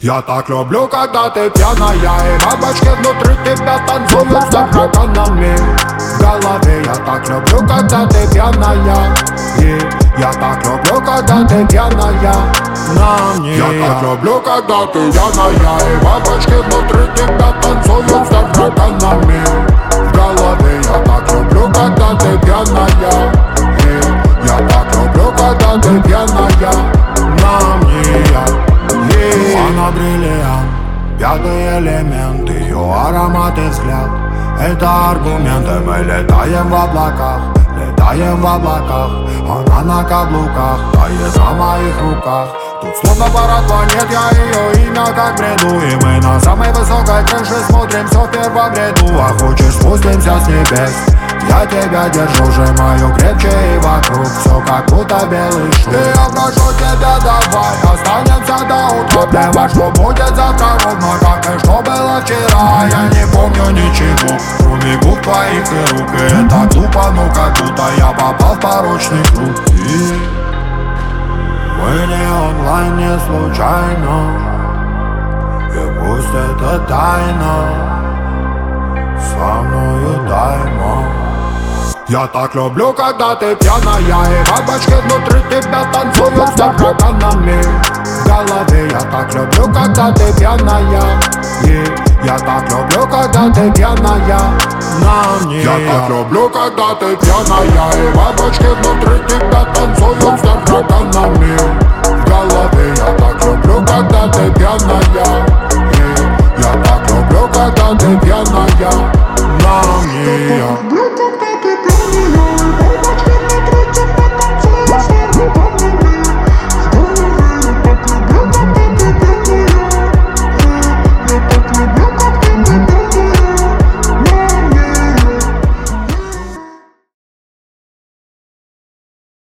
Я так люблю, когда ты пьяная, и бабочки внутри тебя танцуют с тараканами в голове. Я так люблю, когда ты пьяная, и я так люблю, когда ты пьяная на мне. Я так люблю, когда ты пьяная, и бабочки внутри тебя танцуют с тараканами в голове. Я так люблю, когда ты пьяная, и я так люблю, когда ты пьяная на мне. Она бриллиант, пятый элемент, ее аромат и взгляд — это аргументы. Мы летаем в облаках, летаем в облаках. Она на каблуках, тает на моих руках. Тут словно парад планет, я ее имя как бреду. И мы на самой высокой крыше смотрим все в первом ряду. А хочешь, спустимся с небес? Я тебя держу, сжимаю крепче, и вокруг все как будто белый шум. И я прошу тебя, давай останемся до утра. Плевать, что будет завтра, ровно как и что было вчера. Я не помню ничего, кроме губ твоих и рук. И это глупо, но как будто я попал в порочный круг. И мы не онлайн, не случайно, и пусть это тайна, со мною даймо. Я так люблю, когда ты пьяная, и бабочки внутри тебя танцуют с тараканами в голове. Я так люблю, когда ты пьяная, и я так люблю, когда ты пьяная на мне. Я так люблю, когда ты пьяная, и бабочки внутри тебя танцуют с тараканами в голове. Я так люблю, когда ты пьяная, и я так люблю, когда ты пьяная на мне.